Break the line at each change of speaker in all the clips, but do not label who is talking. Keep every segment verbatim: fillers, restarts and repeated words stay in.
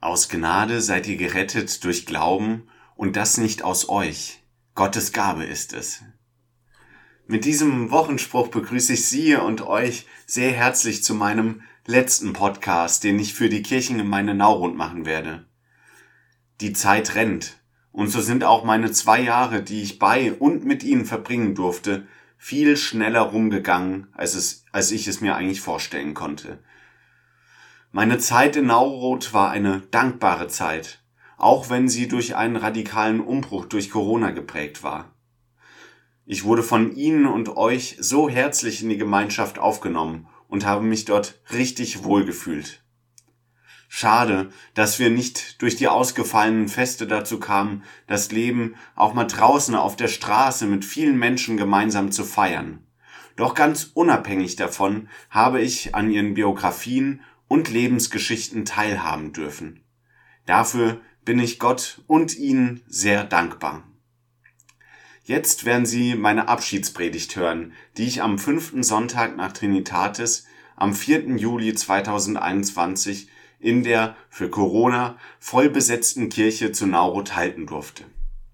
Aus Gnade seid ihr gerettet durch Glauben, und das nicht aus euch. Gottes Gabe ist es. Mit diesem Wochenspruch begrüße ich Sie und euch sehr herzlich zu meinem letzten Podcast, den ich für die Kirchengemeinde Naurund machen werde. Die Zeit rennt, und so sind auch meine zwei Jahre, die ich bei und mit Ihnen verbringen durfte, viel schneller rumgegangen, als es, als ich es mir eigentlich vorstellen konnte. Meine Zeit in Naurund war eine dankbare Zeit, auch wenn sie durch einen radikalen Umbruch durch Corona geprägt war. Ich wurde von Ihnen und euch so herzlich in die Gemeinschaft aufgenommen und habe mich dort richtig wohlgefühlt. Schade, dass wir nicht durch die ausgefallenen Feste dazu kamen, das Leben auch mal draußen auf der Straße mit vielen Menschen gemeinsam zu feiern. Doch ganz unabhängig davon habe ich an ihren Biografien und Lebensgeschichten teilhaben dürfen. Dafür bin ich Gott und Ihnen sehr dankbar. Jetzt werden Sie meine Abschiedspredigt hören, die ich am fünften Sonntag nach Trinitatis am vierten Juli zweitausendeinundzwanzig in der für Corona vollbesetzten Kirche zu Naurund halten durfte.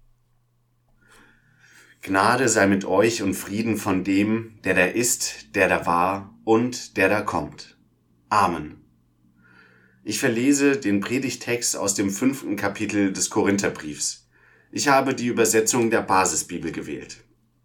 Gnade sei mit euch und Frieden von dem, der da ist, der da war und der da kommt. Amen. Ich verlese den Predigtext aus dem fünften Kapitel des Korintherbriefs. Ich habe die Übersetzung der Basisbibel gewählt.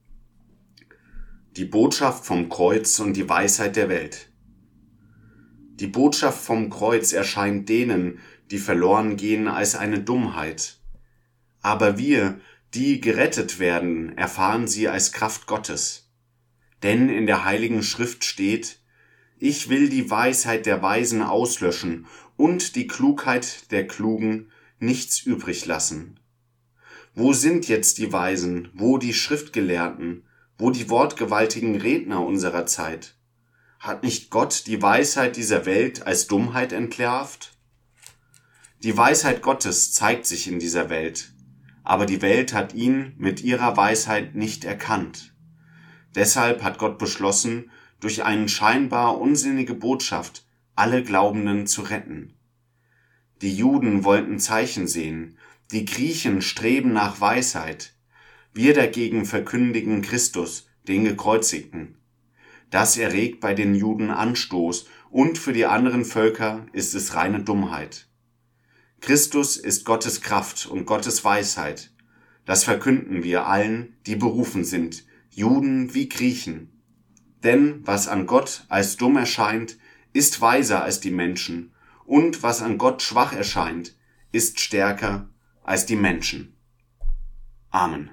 Die Botschaft vom Kreuz und die Weisheit der Welt. Die Botschaft vom Kreuz erscheint denen, die verloren gehen, als eine Dummheit. Aber wir, die gerettet werden, erfahren sie als Kraft Gottes. Denn in der Heiligen Schrift steht: Ich will die Weisheit der Weisen auslöschen und die Klugheit der Klugen nichts übrig lassen. Wo sind jetzt die Weisen, wo die Schriftgelehrten, wo die wortgewaltigen Redner unserer Zeit? Hat nicht Gott die Weisheit dieser Welt als Dummheit entlarvt? Die Weisheit Gottes zeigt sich in dieser Welt, aber die Welt hat ihn mit ihrer Weisheit nicht erkannt. Deshalb hat Gott beschlossen, durch eine scheinbar unsinnige Botschaft alle Glaubenden zu retten. Die Juden wollten Zeichen sehen, die Griechen streben nach Weisheit. Wir dagegen verkündigen Christus, den Gekreuzigten. Das erregt bei den Juden Anstoß und für die anderen Völker ist es reine Dummheit. Christus ist Gottes Kraft und Gottes Weisheit. Das verkünden wir allen, die berufen sind, Juden wie Griechen. Denn was an Gott als dumm erscheint, ist weiser als die Menschen, und was an Gott schwach erscheint, ist stärker als die Menschen. Amen.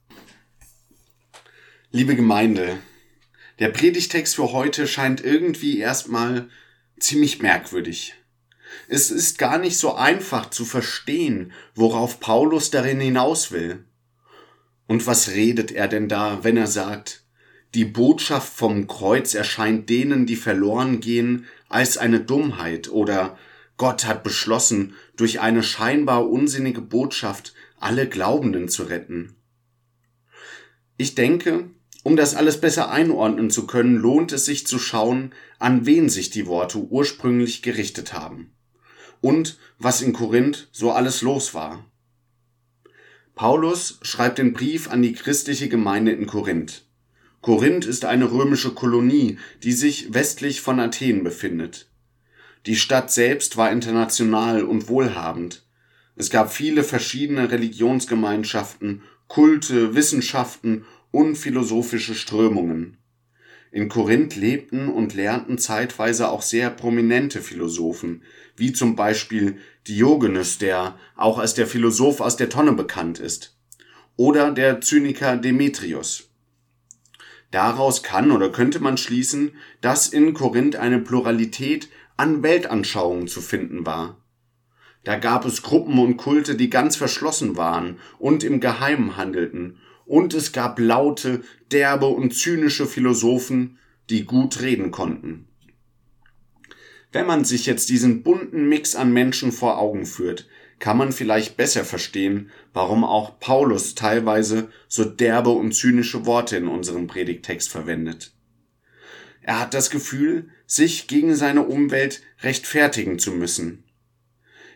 Liebe Gemeinde, der Predigtext für heute scheint irgendwie erstmal ziemlich merkwürdig. Es ist gar nicht so einfach zu verstehen, worauf Paulus darin hinaus will. Und was redet er denn da, wenn er sagt: Die Botschaft vom Kreuz erscheint denen, die verloren gehen, als eine Dummheit, oder Gott hat beschlossen, durch eine scheinbar unsinnige Botschaft alle Glaubenden zu retten. Ich denke, um das alles besser einordnen zu können, lohnt es sich zu schauen, an wen sich die Worte ursprünglich gerichtet haben und was in Korinth so alles los war. Paulus schreibt den Brief an die christliche Gemeinde in Korinth. Korinth ist eine römische Kolonie, die sich westlich von Athen befindet. Die Stadt selbst war international und wohlhabend. Es gab viele verschiedene Religionsgemeinschaften, Kulte, Wissenschaften und philosophische Strömungen. In Korinth lebten und lehrten zeitweise auch sehr prominente Philosophen, wie zum Beispiel Diogenes, der auch als der Philosoph aus der Tonne bekannt ist, oder der Zyniker Demetrius. Daraus kann oder könnte man schließen, dass in Korinth eine Pluralität an Weltanschauungen zu finden war. Da gab es Gruppen und Kulte, die ganz verschlossen waren und im Geheimen handelten, und es gab laute, derbe und zynische Philosophen, die gut reden konnten. Wenn man sich jetzt diesen bunten Mix an Menschen vor Augen führt, kann man vielleicht besser verstehen, warum auch Paulus teilweise so derbe und zynische Worte in unserem Predigttext verwendet. Er hat das Gefühl, sich gegen seine Umwelt rechtfertigen zu müssen.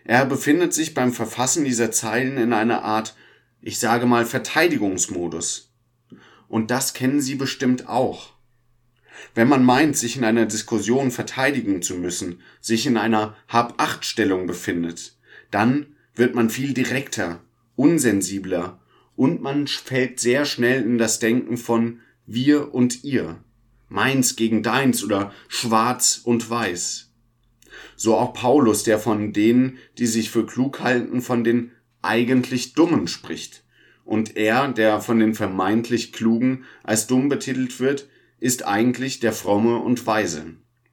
Er befindet sich beim Verfassen dieser Zeilen in einer Art, ich sage mal, Verteidigungsmodus. Und das kennen Sie bestimmt auch. Wenn man meint, sich in einer Diskussion verteidigen zu müssen, sich in einer Hab-Acht-Stellung befindet, dann wird man viel direkter, unsensibler und man fällt sehr schnell in das Denken von wir und ihr, meins gegen deins oder schwarz und weiß. So auch Paulus, der von denen, die sich für klug halten, von den eigentlich Dummen spricht. Und er, der von den vermeintlich Klugen als dumm betitelt wird, ist eigentlich der Fromme und Weise.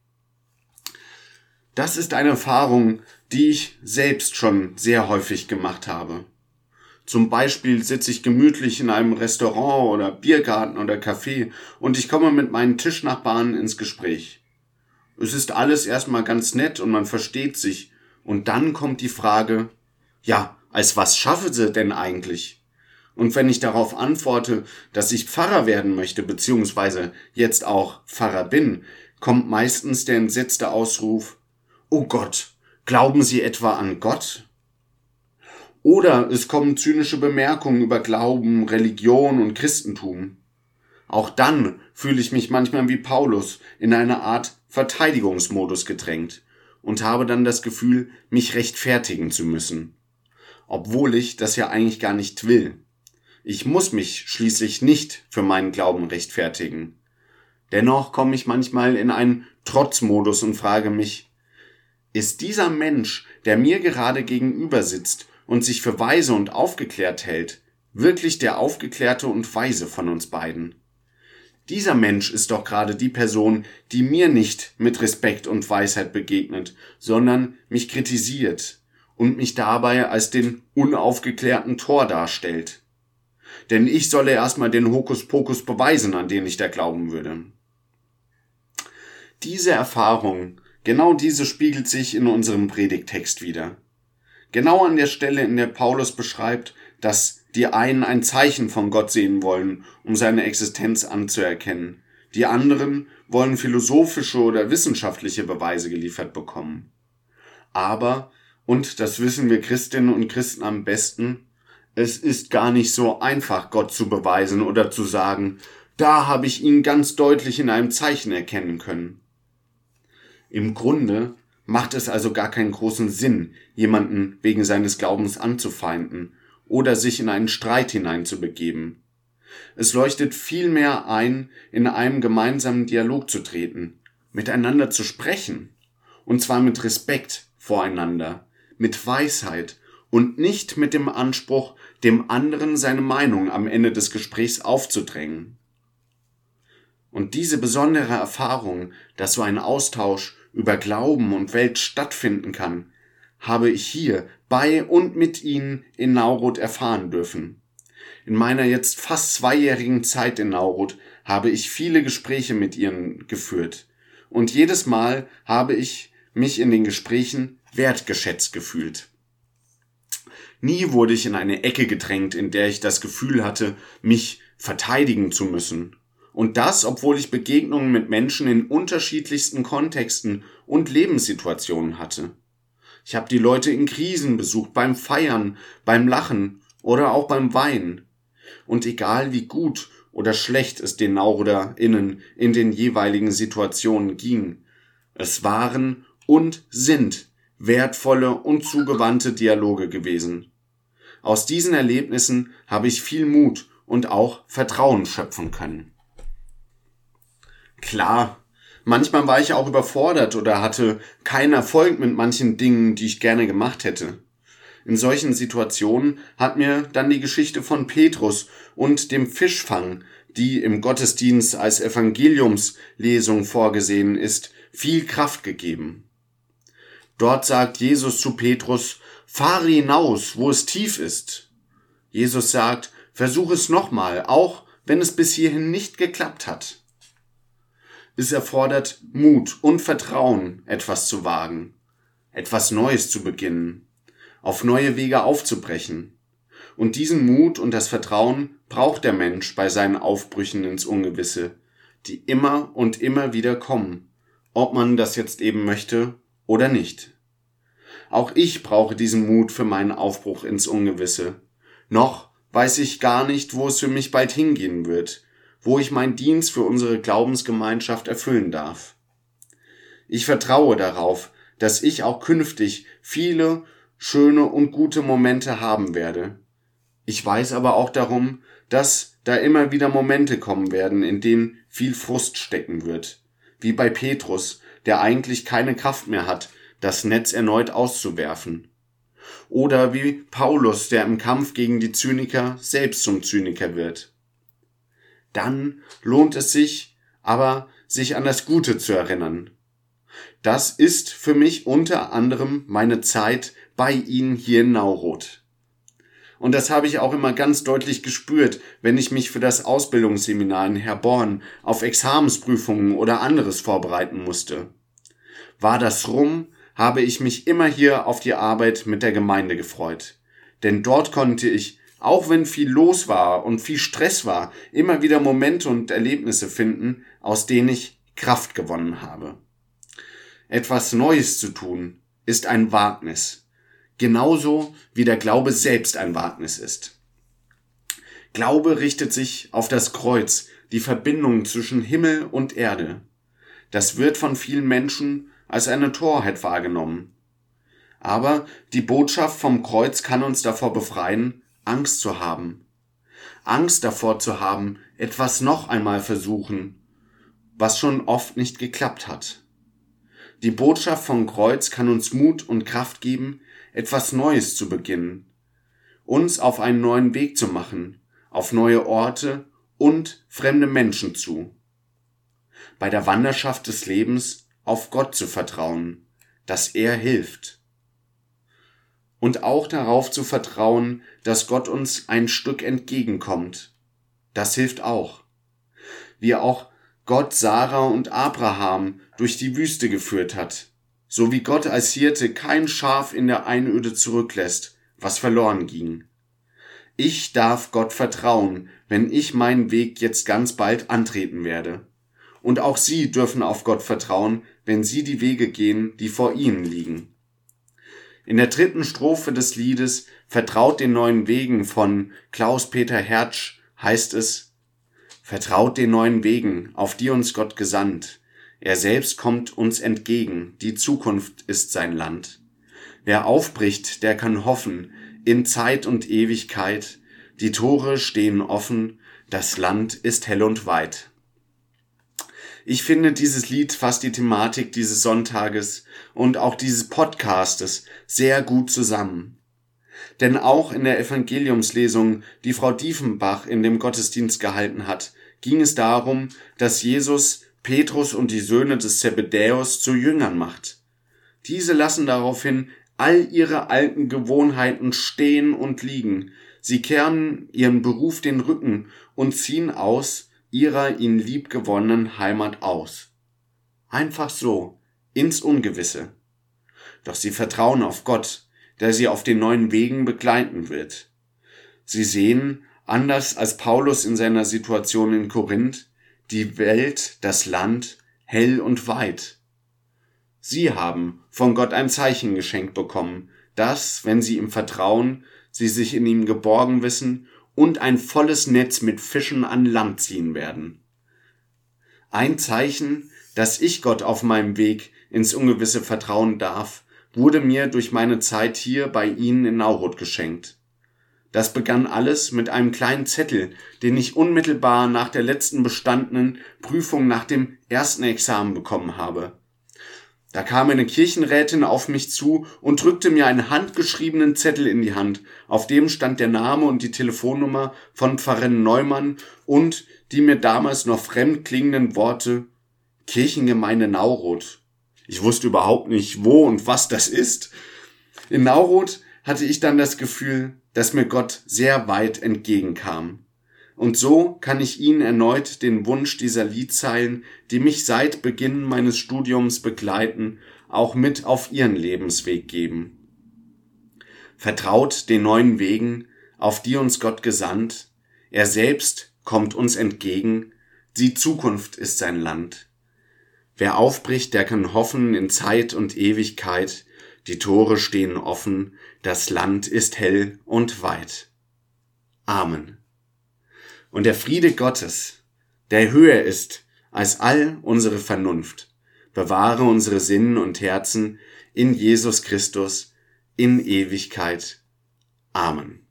Das ist eine Erfahrung, die ich selbst schon sehr häufig gemacht habe. Zum Beispiel sitze ich gemütlich in einem Restaurant oder Biergarten oder Café und ich komme mit meinen Tischnachbarn ins Gespräch. Es ist alles erstmal ganz nett und man versteht sich. Und dann kommt die Frage, ja, als was schaffe sie denn eigentlich? Und wenn ich darauf antworte, dass ich Pfarrer werden möchte, beziehungsweise jetzt auch Pfarrer bin, kommt meistens der entsetzte Ausruf, oh Gott, glauben Sie etwa an Gott? Oder es kommen zynische Bemerkungen über Glauben, Religion und Christentum. Auch dann fühle ich mich manchmal wie Paulus in eine Art Verteidigungsmodus gedrängt und habe dann das Gefühl, mich rechtfertigen zu müssen. Obwohl ich das ja eigentlich gar nicht will. Ich muss mich schließlich nicht für meinen Glauben rechtfertigen. Dennoch komme ich manchmal in einen Trotzmodus und frage mich, ist dieser Mensch, der mir gerade gegenüber sitzt und sich für weise und aufgeklärt hält, wirklich der Aufgeklärte und Weise von uns beiden? Dieser Mensch ist doch gerade die Person, die mir nicht mit Respekt und Weisheit begegnet, sondern mich kritisiert und mich dabei als den unaufgeklärten Tor darstellt. Denn ich solle erstmal den Hokuspokus beweisen, an den ich da glauben würde. Diese Erfahrung, genau diese spiegelt sich in unserem Predigttext wider. Genau an der Stelle, in der Paulus beschreibt, dass die einen ein Zeichen von Gott sehen wollen, um seine Existenz anzuerkennen. Die anderen wollen philosophische oder wissenschaftliche Beweise geliefert bekommen. Aber, und das wissen wir Christinnen und Christen am besten, es ist gar nicht so einfach, Gott zu beweisen oder zu sagen, da habe ich ihn ganz deutlich in einem Zeichen erkennen können. Im Grunde macht es also gar keinen großen Sinn, jemanden wegen seines Glaubens anzufeinden oder sich in einen Streit hineinzubegeben. Es leuchtet vielmehr ein, in einem gemeinsamen Dialog zu treten, miteinander zu sprechen, und zwar mit Respekt voreinander, mit Weisheit und nicht mit dem Anspruch, dem anderen seine Meinung am Ende des Gesprächs aufzudrängen. Und diese besondere Erfahrung, dass so ein Austausch über Glauben und Welt stattfinden kann, habe ich hier bei und mit Ihnen in Naurod erfahren dürfen. In meiner jetzt fast zweijährigen Zeit in Naurod habe ich viele Gespräche mit Ihnen geführt. Und jedes Mal habe ich mich in den Gesprächen wertgeschätzt gefühlt. Nie wurde ich in eine Ecke gedrängt, in der ich das Gefühl hatte, mich verteidigen zu müssen. Und das, obwohl ich Begegnungen mit Menschen in unterschiedlichsten Kontexten und Lebenssituationen hatte. Ich habe die Leute in Krisen besucht, beim Feiern, beim Lachen oder auch beim Weinen. Und egal wie gut oder schlecht es den NauroderInnen in den jeweiligen Situationen ging, es waren und sind wertvolle und zugewandte Dialoge gewesen. Aus diesen Erlebnissen habe ich viel Mut und auch Vertrauen schöpfen können. Klar, manchmal war ich auch überfordert oder hatte keinen Erfolg mit manchen Dingen, die ich gerne gemacht hätte. In solchen Situationen hat mir dann die Geschichte von Petrus und dem Fischfang, die im Gottesdienst als Evangeliumslesung vorgesehen ist, viel Kraft gegeben. Dort sagt Jesus zu Petrus, fahre hinaus, wo es tief ist. Jesus sagt, versuch es nochmal, auch wenn es bis hierhin nicht geklappt hat. Es erfordert Mut und Vertrauen, etwas zu wagen, etwas Neues zu beginnen, auf neue Wege aufzubrechen. Und diesen Mut und das Vertrauen braucht der Mensch bei seinen Aufbrüchen ins Ungewisse, die immer und immer wieder kommen, ob man das jetzt eben möchte oder nicht. Auch ich brauche diesen Mut für meinen Aufbruch ins Ungewisse. Noch weiß ich gar nicht, wo es für mich bald hingehen wird, wo ich meinen Dienst für unsere Glaubensgemeinschaft erfüllen darf. Ich vertraue darauf, dass ich auch künftig viele schöne und gute Momente haben werde. Ich weiß aber auch darum, dass da immer wieder Momente kommen werden, in denen viel Frust stecken wird. Wie bei Petrus, der eigentlich keine Kraft mehr hat, das Netz erneut auszuwerfen. Oder wie Paulus, der im Kampf gegen die Zyniker selbst zum Zyniker wird. Dann lohnt es sich aber, sich an das Gute zu erinnern. Das ist für mich unter anderem meine Zeit bei Ihnen hier in Nauroth. Und das habe ich auch immer ganz deutlich gespürt, wenn ich mich für das Ausbildungsseminar in Herborn auf Examensprüfungen oder anderes vorbereiten musste. War das rum, habe ich mich immer hier auf die Arbeit mit der Gemeinde gefreut. Denn dort konnte ich, auch wenn viel los war und viel Stress war, immer wieder Momente und Erlebnisse finden, aus denen ich Kraft gewonnen habe. Etwas Neues zu tun, ist ein Wagnis. Genauso wie der Glaube selbst ein Wagnis ist. Glaube richtet sich auf das Kreuz, die Verbindung zwischen Himmel und Erde. Das wird von vielen Menschen als eine Torheit wahrgenommen. Aber die Botschaft vom Kreuz kann uns davor befreien, Angst zu haben. Angst davor zu haben, etwas noch einmal versuchen, was schon oft nicht geklappt hat. Die Botschaft vom Kreuz kann uns Mut und Kraft geben, etwas Neues zu beginnen, uns auf einen neuen Weg zu machen, auf neue Orte und fremde Menschen zu. Bei der Wanderschaft des Lebens auf Gott zu vertrauen, dass er hilft. Und auch darauf zu vertrauen, dass Gott uns ein Stück entgegenkommt. Das hilft auch. Wie auch Gott Sarah und Abraham durch die Wüste geführt hat, so wie Gott als Hirte kein Schaf in der Einöde zurücklässt, was verloren ging. Ich darf Gott vertrauen, wenn ich meinen Weg jetzt ganz bald antreten werde. Und auch Sie dürfen auf Gott vertrauen, wenn Sie die Wege gehen, die vor Ihnen liegen. In der dritten Strophe des Liedes Vertraut den neuen Wegen von Klaus-Peter Hertsch heißt es: Vertraut den neuen Wegen, auf die uns Gott gesandt. Er selbst kommt uns entgegen, die Zukunft ist sein Land. Wer aufbricht, der kann hoffen, in Zeit und Ewigkeit. Die Tore stehen offen, das Land ist hell und weit. Ich finde, dieses Lied fasst die Thematik dieses Sonntages und auch dieses Podcastes sehr gut zusammen. Denn auch in der Evangeliumslesung, die Frau Diefenbach in dem Gottesdienst gehalten hat, ging es darum, dass Jesus Petrus und die Söhne des Zebedäus zu Jüngern macht. Diese lassen daraufhin all ihre alten Gewohnheiten stehen und liegen. Sie kehren ihren Beruf den Rücken und ziehen aus ihrer ihnen liebgewonnenen Heimat aus. Einfach so, ins Ungewisse. Doch sie vertrauen auf Gott, der sie auf den neuen Wegen begleiten wird. Sie sehen, anders als Paulus in seiner Situation in Korinth, die Welt, das Land, hell und weit. Sie haben von Gott ein Zeichen geschenkt bekommen, dass, wenn sie ihm vertrauen, sie sich in ihm geborgen wissen und ein volles Netz mit Fischen an Land ziehen werden. Ein Zeichen, dass ich Gott auf meinem Weg ins Ungewisse vertrauen darf, wurde mir durch meine Zeit hier bei Ihnen in Nauroth geschenkt. Das begann alles mit einem kleinen Zettel, den ich unmittelbar nach der letzten bestandenen Prüfung nach dem ersten Examen bekommen habe. Da kam eine Kirchenrätin auf mich zu und drückte mir einen handgeschriebenen Zettel in die Hand, auf dem stand der Name und die Telefonnummer von Pfarrerin Neumann und die mir damals noch fremd klingenden Worte Kirchengemeinde Nauroth. Ich wusste überhaupt nicht, wo und was das ist. In Nauroth hatte ich dann das Gefühl, dass mir Gott sehr weit entgegenkam. Und so kann ich Ihnen erneut den Wunsch dieser Liedzeilen, die mich seit Beginn meines Studiums begleiten, auch mit auf Ihren Lebensweg geben. Vertraut den neuen Wegen, auf die uns Gott gesandt. Er selbst kommt uns entgegen. Die Zukunft ist sein Land. Wer aufbricht, der kann hoffen in Zeit und Ewigkeit. Die Tore stehen offen, das Land ist hell und weit. Amen. Und der Friede Gottes, der höher ist als all unsere Vernunft, bewahre unsere Sinnen und Herzen in Jesus Christus in Ewigkeit. Amen.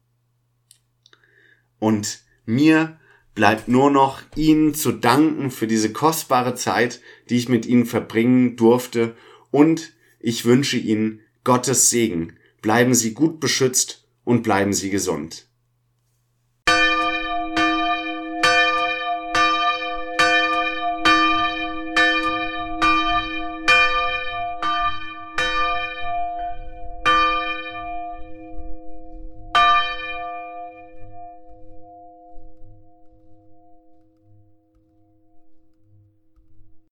Und mir bleibt nur noch Ihnen zu danken für diese kostbare Zeit, die ich mit Ihnen verbringen durfte, und ich wünsche Ihnen Gottes Segen. Bleiben Sie gut beschützt und bleiben Sie gesund.